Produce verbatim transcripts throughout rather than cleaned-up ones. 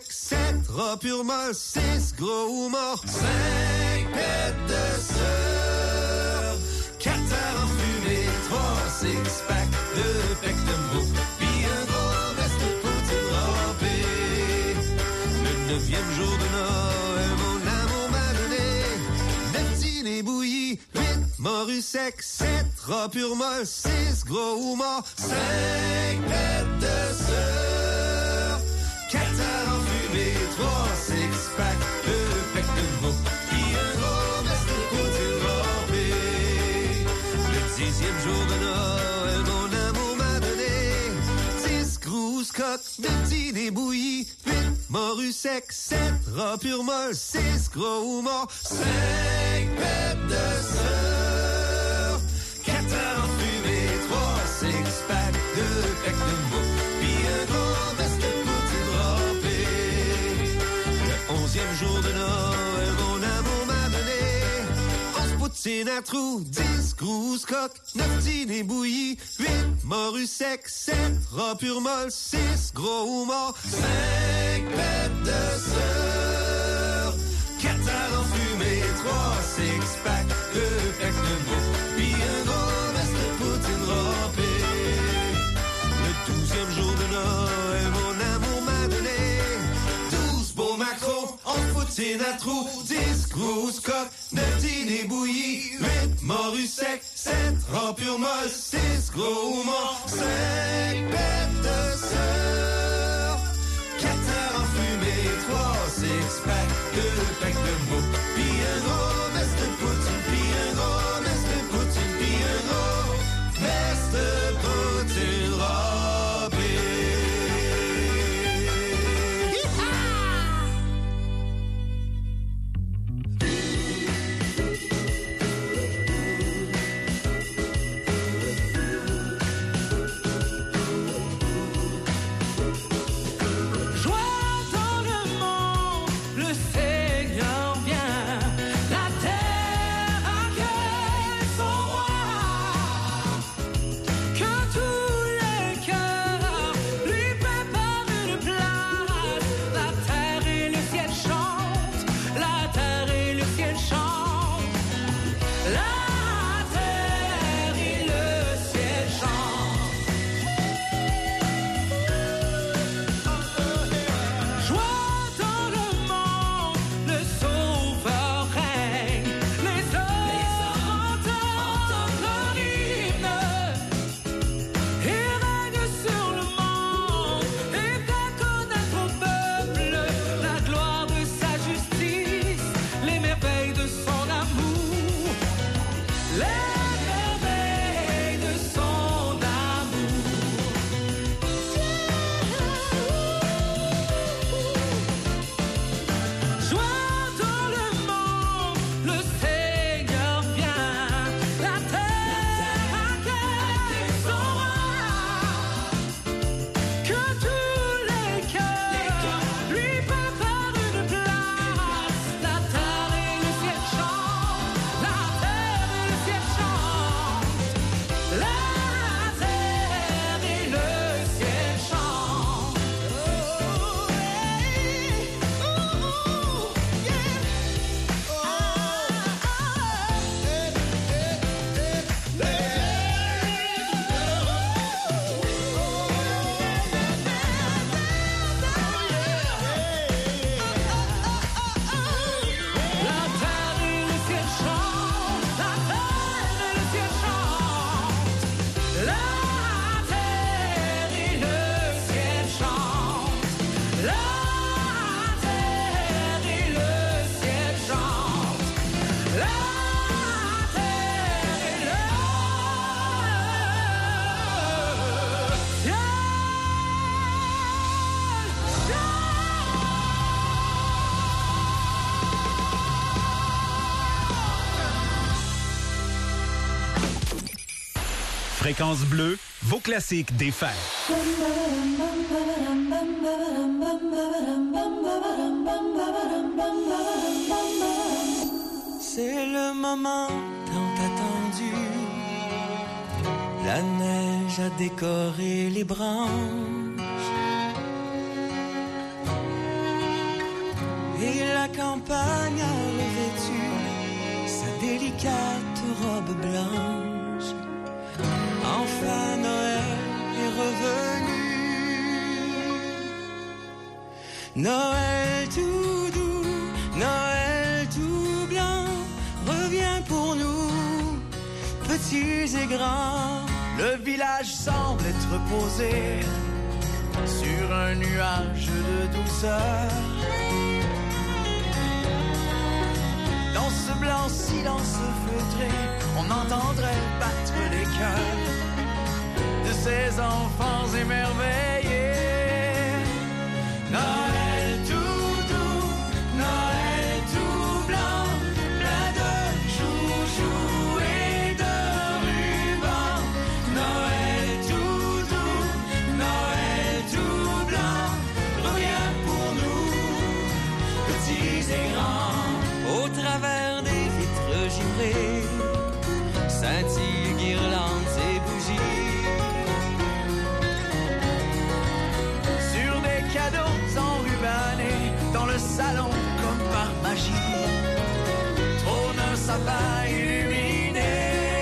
sec, sept rats pur mâle, six gros ou morts, cinq pètes de sœur, quatre en fumée, trois six-pack, deux pecks de mots, pis un gros reste de poutine râpée. Le neuvième jour de Noël, mon amour m'a donné neuf dîners bouillis, huit morues secs, sept rats pur mâle, six gros ou morts, cinq pètes de sœur, quatre en fumée, trois six-pack, deux pecks de mots, pis un gros reste de poutine râpée. Le dixième jour de Noël, mon amour m'a donné dix grosses coques, neuf dîners bouillis, huit morues secs, sept rats pur mâle, six gros ou morts, cinq pètes de sœur, quatre en fumée, trois six-pack, deux pecks de mots, pis un gros reste de poutine râpée. Le onzième jour de Noël, mon amour m'a donné onze poutines à trous, dix grosses coques, neuf dîners bouillis, huit morues secs, sept rats pur mâle, six gros ou morts, cinq pètes de sœur, quatre en fumée, trois six-pack, deux pecks de mots, pis un gros reste de poutine râpée. Le douzième jour de Noël, mon amour m'a donné douze beaux macros, onze poutines à trous, dix grosses coques, neuf dîners bouillis, huit morues secs, sept rats pur mâle, six gros ou morts, cinq pètes de sœur, quatre en fumée, trois six-pack, deux pecks de mots, pis un gros reste de poutine, pis un gros reste de poutine, pis un gros reste de poutine râpée. Fréquence Bleue, vos classiques des fêtes. C'est le moment tant attendu. La neige a décoré les branches. et la campagne a revêtu sa délicate robe blanche. Enfin Noël est revenu. Noël tout doux, Noël tout blanc, revient pour nous, petits et grands. Le village semble être posé sur un nuage de douceur. Dans ce blanc silence feutré, on entendrait battre les cœurs de ces enfants émerveillés. Noël tout doux, Noël tout blanc, plein de joujoux et de rubans. Noël tout doux, Noël tout blanc, reviens pour nous, petits et grands. Au travers des vitres givrées, scintillent guirlandes et bougies. Sur des cadeaux enrubannés, dans le salon comme par magie, trône un sapin illuminé.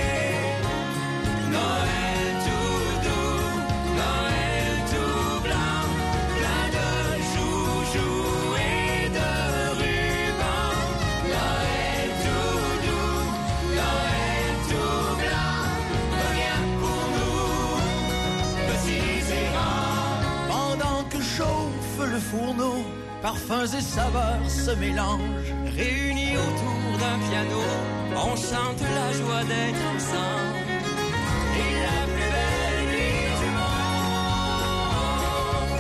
Noël tout doux, Noël tout blanc, plein de joujoux et de rubans. Noël tout doux, Noël tout blanc, reviens pour nous, petits et grands. Pendant que chauffe le fourneau, parfums et saveurs se mélangent. Réunis autour d'un piano, on chante la joie d'être ensemble. Et la plus belle nuit du monde.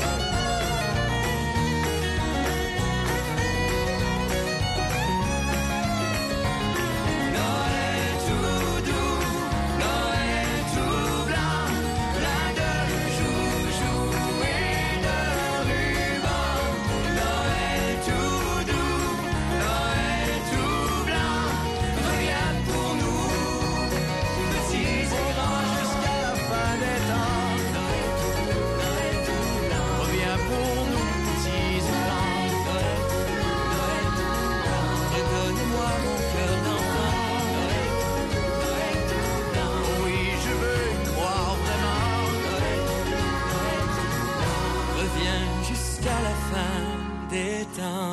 Noël tout doux, Noël tout blanc, plein de joujoux et de rubans. Noël tout doux, Noël tout blanc, reviens pour nous, petits et grands, jusqu'à la fin des temps. Noël tout blanc, reviens pour nous, petits et grands. Noël tout blanc, Redonne-moi mon cœur d'enfant. Noël tout blanc, oui je veux croire vraiment. Noël tout blanc. Reviens jusqu'à la fin des temps.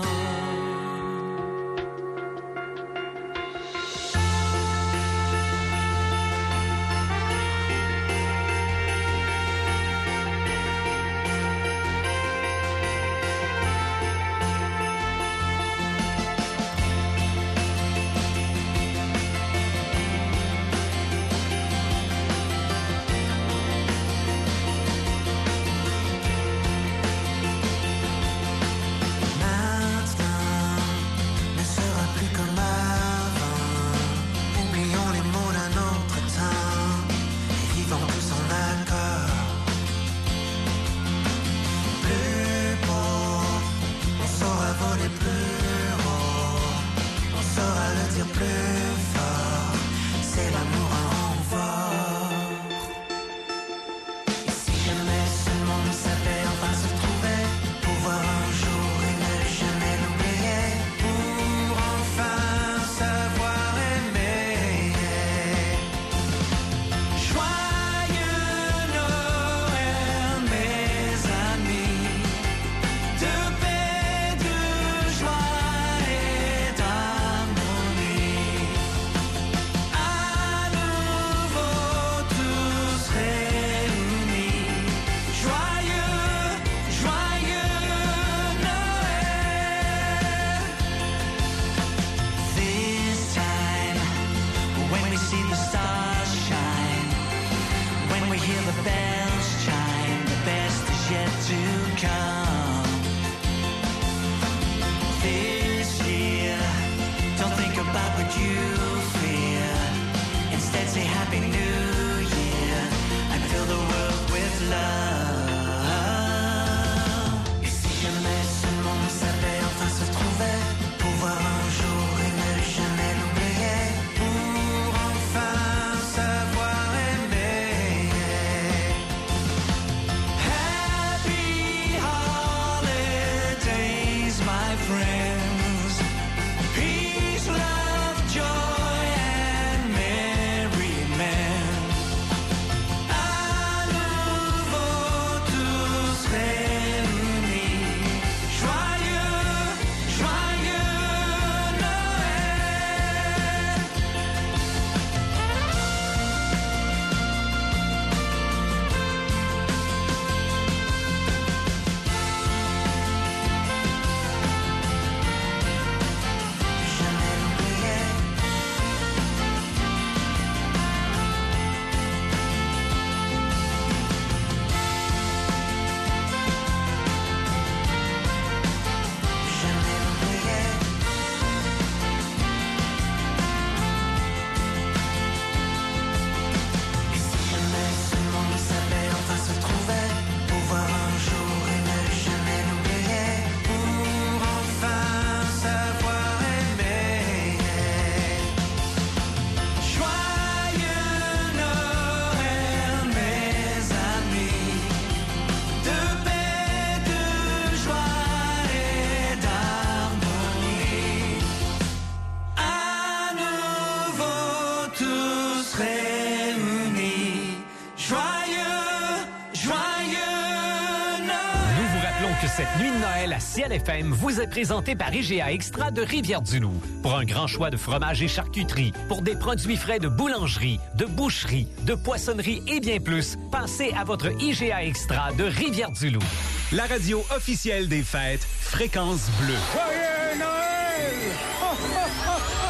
Cette nuit de Noël à Ciel F M vous est présentée par I G A Extra de Rivière-du-Loup. Pour un grand choix de fromages et charcuterie, pour des produits frais de boulangerie, de boucherie, de poissonnerie et bien plus, pensez à votre I G A Extra de Rivière-du-Loup. La radio officielle des fêtes, Fréquence Bleue. Joyeux Noël! Oh, oh, oh, oh!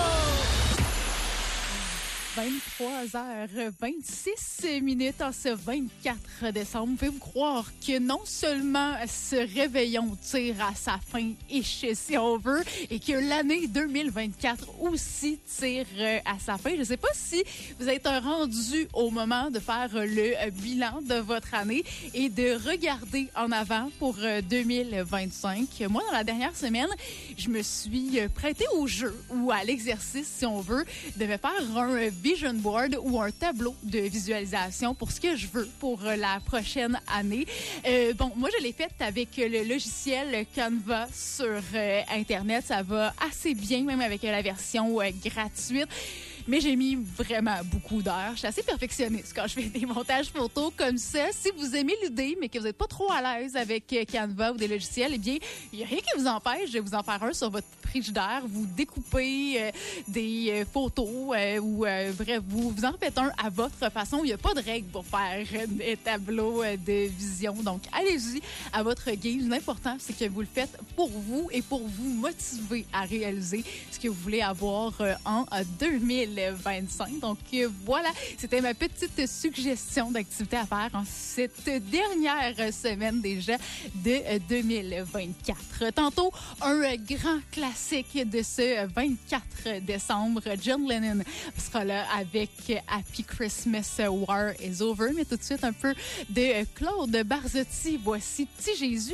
vingt-trois heures vingt-six minutes en ce vingt-quatre décembre. Pouvez-vous croire que non seulement ce réveillon tire à sa fin, si on veut, et que l'année deux mille vingt-quatre aussi tire à sa fin. Je ne sais pas si vous êtes rendu au moment de faire le bilan de votre année et de regarder en avant pour deux mille vingt-cinq. Moi, dans la dernière semaine, je me suis prêtée au jeu ou à l'exercice, si on veut, de me faire un vision board ou un tableau de visualisation pour ce que je veux pour la prochaine année. Euh, bon, moi, je l'ai fait avec le logiciel Canva sur euh, Internet. Ça va assez bien, même avec la version euh, gratuite. Mais j'ai mis vraiment beaucoup d'heures. Je suis assez perfectionniste quand je fais des montages photos comme ça. Si vous aimez l'idée, mais que vous n'êtes pas trop à l'aise avec Canva ou des logiciels, eh bien, il n'y a rien qui vous empêche de vous en faire un sur votre frigidaire. Vous découpez euh, des euh, photos euh, ou, euh, bref, vous, vous en faites un à votre façon. Il n'y a pas de règle pour faire des tableaux euh, de vision. Donc, allez-y à votre guise. L'important, c'est que vous le faites pour vous et pour vous motiver à réaliser ce que vous voulez avoir euh, en deux mille vingt-cinq. Donc euh, voilà, c'était ma petite suggestion d'activité à faire en cette dernière semaine déjà de euh, deux mille vingt-quatre. Tantôt, un euh, grand classique de ce vingt-quatre décembre. John Lennon sera là avec Happy Christmas, War is Over. Mais tout de suite, un peu de Claude Barzotti. Voici Petit Jésus.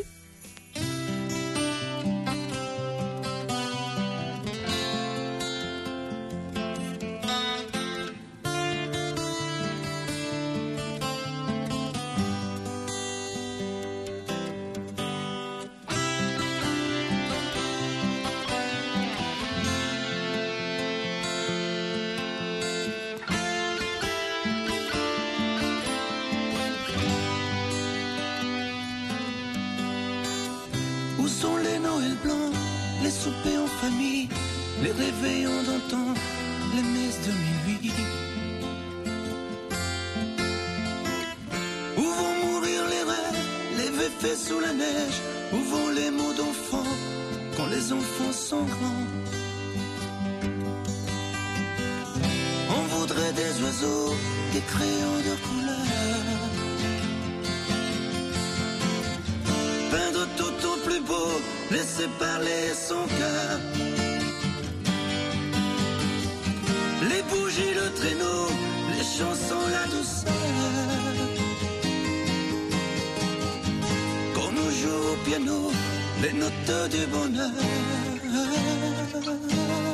Où sont les Noëls blancs, les soupers en famille, les réveillons d'antan, les messes de minuit? Où vont mourir les rêves, les méfaits sous la neige? Où vont les mots d'enfants quand les enfants sont grands? On voudrait des oiseaux, des crayons de couleur, peindre tout au plus beau, laisser parler son cœur. Les bougies, le traîneau, les chansons, la douceur. Qu'on nous joue au piano les notes du bonheur.